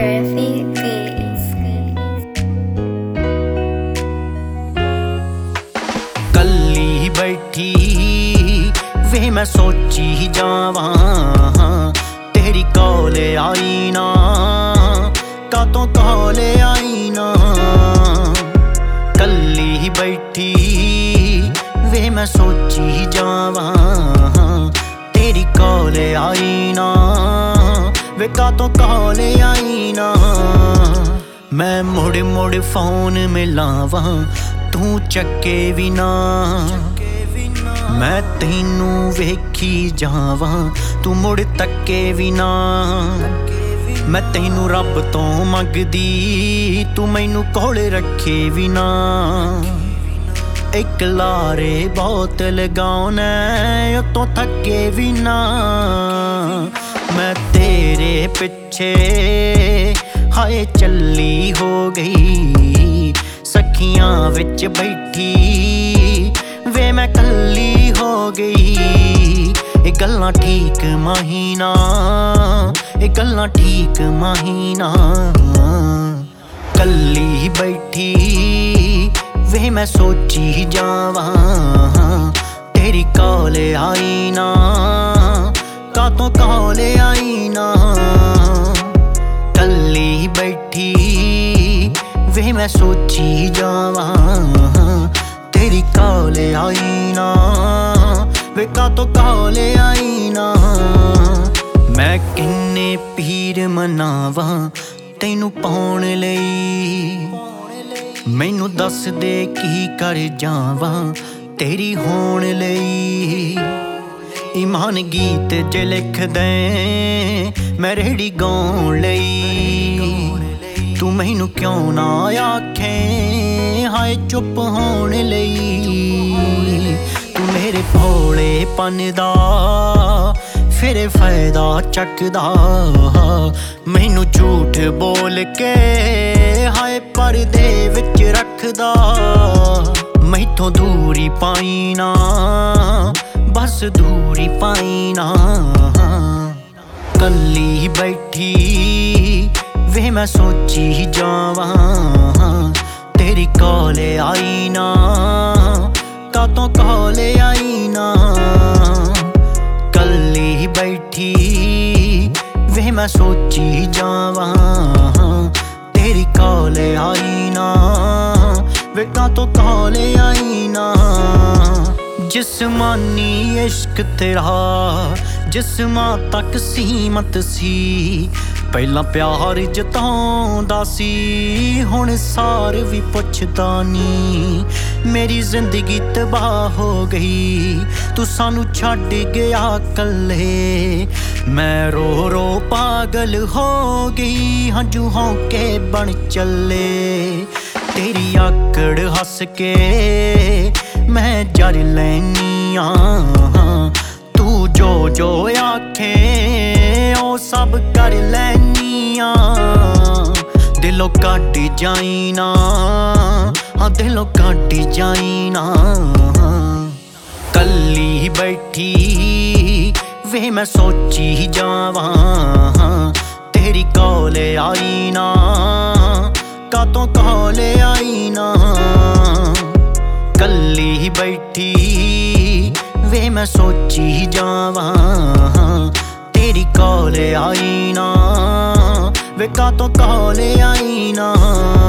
Earthy Beats। कल्ली बैठी वे मैं सोची जावां तेरी कॉले आई ना कातों कॉले आई ना। कल्ली बैठी वे मैं सोची जावां तेरी कॉले आई ना वे कातों कॉले आई ना। मैं मुड़ मुड़ फोन मिलावां तू चक्के भी ना। मैं तैनू वेखी जावां तू मुड़ तक्के भी ना। मैं तैनू रब तो मंगदी तू मैनू कोल रखे भी ना। एक लारे बहुत लगाउना उतों थके भी ना। मैं तेरे पिछे हाय चली हो गई सखियां विच बैठी वे मैं कल्ली हो गई। ये गल्लां ठीक महीना ये गल्लां ठीक महीना। कल्ली बैठी वे मैं सोची जावां तेरी कॉले आई ना कातों कॉले आई ना। कल्ली बैठी वे मैं सोची जावां तेरी कॉले आई ना वे कातों कॉले आई ना। मैं किन्ने पीर मनावां तैनू पाउण लई। मैनू दस दे की कर जावां तेरी होण लई। ईमान गीत जे लिख दे मैं रेहड़ी गाउण लई। तू मैनू क्यों ना आखे हाय चुप होण लई। तू मेरे भोलेपन दा फिर फायदा चकदा मैनू झूठ बोल के हाय परदे विच रखदा। मैथों दूरी पाई ना बस दूरी पाई ना। कल्ली बैठी वे मैं सोची जावां तेरी कॉले आई ना कातों कॉले आई ना। कल्ली बैठी वे मैं सोची जावां तेरी कॉले आई ना वे कातों कॉले आई ना। जिस्मानी इश्क तेरा जिस्मां तक सीमत सी। पहला प्यार जताउंदा सी हुण सार भी पुछदा नी। मेरी जिंदगी तबाह हो गई तू सानू छड्ड गया कल्ले। मैं रो रो पागल हो गई हंजू होके बन चले। तेरी आकड़ हस के मैं जर लैनी आ। तू जो जो आखे ओ सब कर लैनी आ। दिलों कट जाई ना हाँ दिलों कट जाई ना। कल्ली बैठी वे मैं सोची जावां तेरी कॉले आई ना कातों कॉले आई ना। कल्ली बैठी वे मैं सोची जावां तेरी कॉले आई ना वे कातों कॉले आई ना।